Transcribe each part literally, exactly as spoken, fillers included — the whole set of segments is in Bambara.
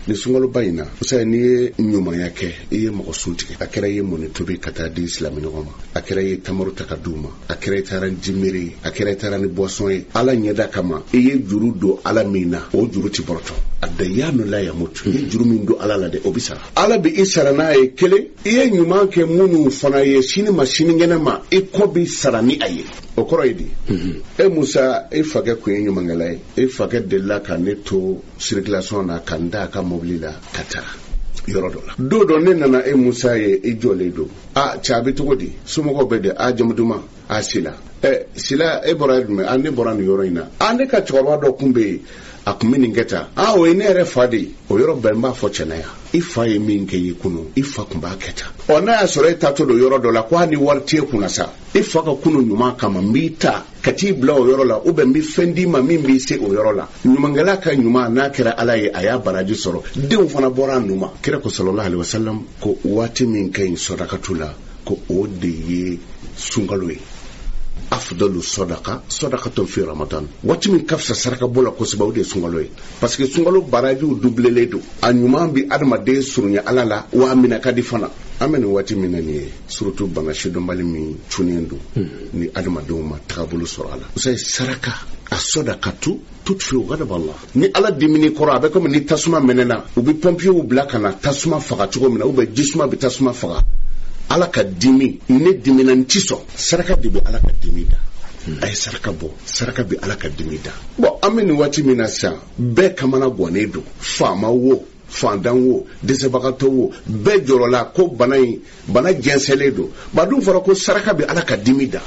ni sunkalo ba in na usa ni ye ɲumanya kɛ i ye mɔgɔ sun tigɛ a kɛra ye mɔni tobi ka taa di silamɛ ɲɔgɔn ma a kɛra ye tamaru ta ka d'u ma a kɛra i taara ni jimere a kɛra i taara ni boisson ye ala ɲɛda kama i ye juru don ala min na o juru ti bɔrɔtɔ a dayanu la yamutu i ye juru min don ala la de o bi sara ala bi i sara n'a ye kelen i ye ɲuman kɛ minnu fana ye sini ma sinikɛnɛ ma i kɔ bi sara ni a ye o kɔrɔ ye di e Musa e fakɛ kun ye ɲumankɛla ye e fakɛ delila ka ne to circulation na ka n da a ka mobili la ka taa yɔrɔ dɔ la don dɔ ne nana e Musa ye i jɔlen don a cɛ a bɛ cogo di somɔgɔw bɛ de a jamu duman a Sila ɛ Sila e bɔra jumɛn a ne bɔra nin yɔrɔ in na a ne ka cɛkɔrɔba dɔ kun bɛ yen a kun bɛ nin kɛ tan a o ye ne yɛrɛ fa de ye o yɔrɔ bɛɛ n b'a fɔ cɛnaya i fa ye min kɛ i kunu i fa kun b'a kɛ tan ɔ n'a y'a sɔrɔ e taatɔ don yɔrɔ dɔ la ko hali ni wari t'e kunna sa i fa ka kunu ɲuman kama n b'i ta ka t'i bila o yɔrɔ la ou bien n bɛ fɛn d'i ma min b'i se o yɔrɔ la ɲumankɛla ka ɲuman n'a kɛra ala ye a y'a baraji sɔrɔ denw fana bɔra a nu ma kira ko sallallahu alaihi wasallam ko waati min ka ɲi sɔdakatu la ko o de ye sunkalo ye afdalu sadaqa sadaqatun fi ramadan waati min ka fisa saraka bɔ la kosɛbɛ o de ye sunkalo ye parce que sunkalo barajiw dublelen don a ɲuman bi adamaden surunya ala la wa a minɛ ka di fana an bɛ nin waati min na nin ye surtout bana sidɔnbali min cunnen don ni adamadenw ma tagabolo sɔrɔ a la o ye saraka a sadaqatu tutfi'u ghadab Allah ni ala dimini kɔrɔ a bɛ komi ni tasuma mɛnɛna u bɛ pompiers bila ka na tasuma faga cogo min na ou bien jisuma bɛ tasuma faga ala ka dimi ne dimina n ti sɔn saraka de bɛ ala ka dimi da a ye saraka bɔ saraka bɛ ala ka dimi da bon an bɛ nin waati min na sisan bɛɛ kamana gwannen don faama wo fandan wo dɛsɛbagatɔ wo bɛɛ jɔrɔla ko bana in bana jɛnsɛnlen don ba dun fɔra ko saraka bɛ ala ka dimi da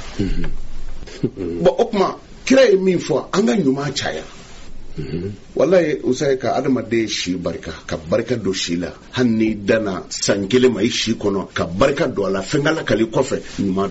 bon o kuma kira ye min fɔ an ka ɲuman caya wallahi usai ka adamaden si barika ka barika do si la hali ni dana san kelen ma i si kɔnɔ ka barika do a la fɛn kala kali kɔfɛ ɲuman